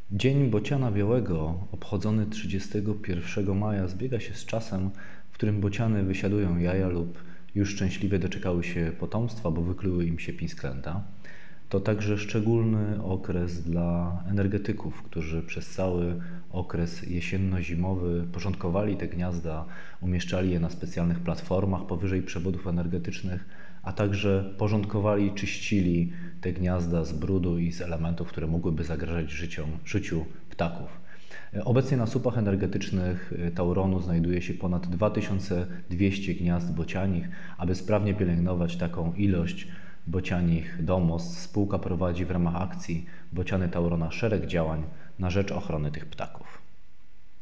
Dzień bociana białego, obchodzony 31 maja, zbiega się z czasem, w którym bociany wysiadują jaja lub już szczęśliwie doczekały się potomstwa, bo wykluły im się pisklęta. To także szczególny okres dla energetyków, którzy przez cały okres jesienno-zimowy porządkowali te gniazda, umieszczali je na specjalnych platformach powyżej przewodów energetycznych, a także porządkowali, czyścili te gniazda z brudu i z elementów, które mogłyby zagrażać życiu ptaków. Obecnie na słupach energetycznych Tauronu znajduje się ponad 2200 gniazd bocianich. Aby sprawnie pielęgnować taką ilość bocianich domostw, spółka prowadzi w ramach akcji Bociany Taurona szereg działań na rzecz ochrony tych ptaków.